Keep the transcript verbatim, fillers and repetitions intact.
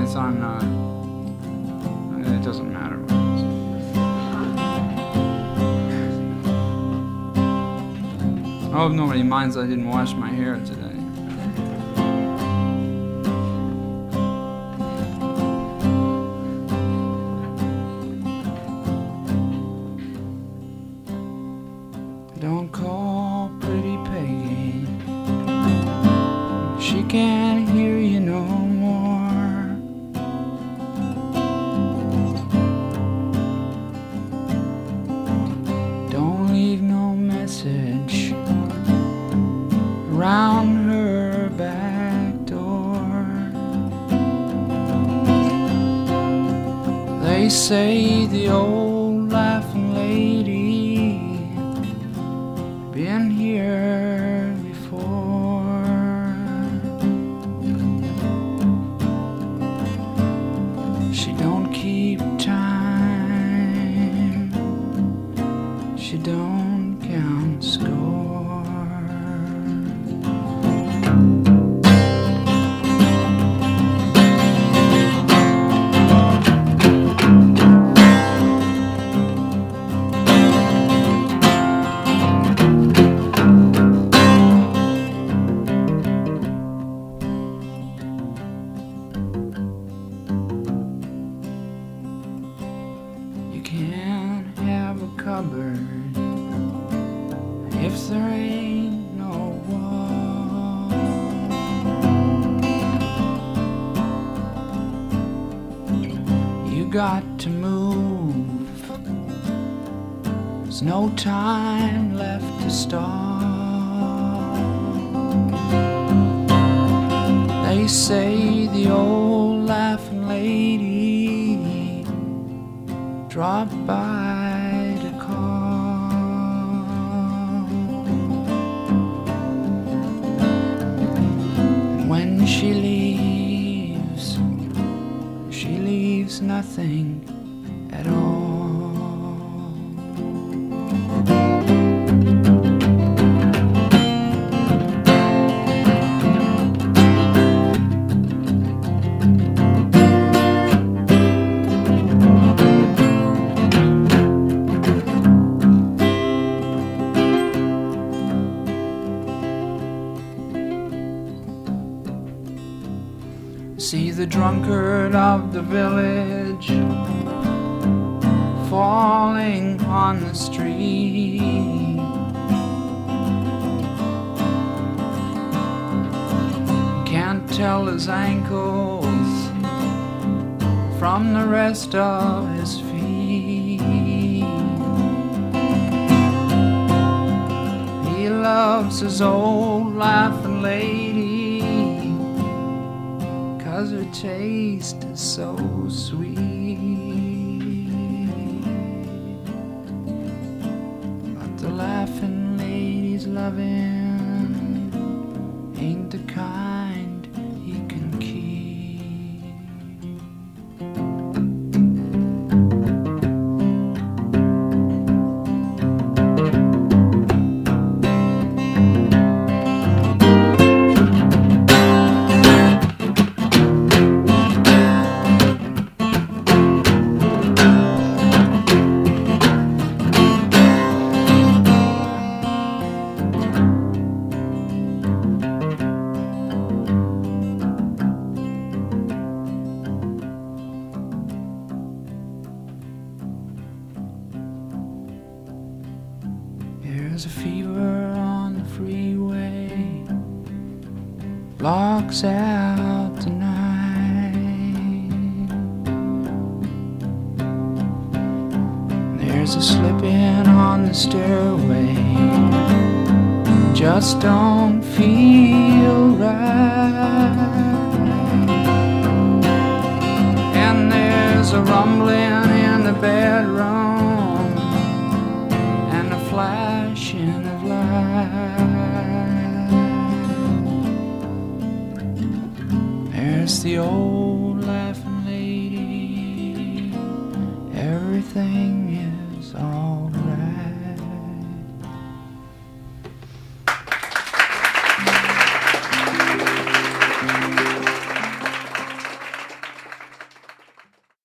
it's on, uh, it doesn't matter. I hope nobody minds I didn't wash my hair today. Don't call pretty Peggy, she can't hear you no more. Don't leave no message around her back door. They say the old laughing lady been here before. She don't keep time, she don't count score. You can't have a cupboard if there ain't no wall. You got to move, there's no time left to stall. They say the old laughing lady dropped by to call. And when she leaves, she leaves nothing at all. See the drunkard of the village falling on the street. Can't tell his ankles from the rest of his feet. He loves his old laughing lady, 'cause her taste is so sweet. But the laughing lady's loving ain't the kind he can keep. There's a fever on the freeway, blocks out the night. There's a slipping on the stairway, just don't feel right. And there's a rumbling in the bedroom and a flashing of light. There's the old laughing lady, everything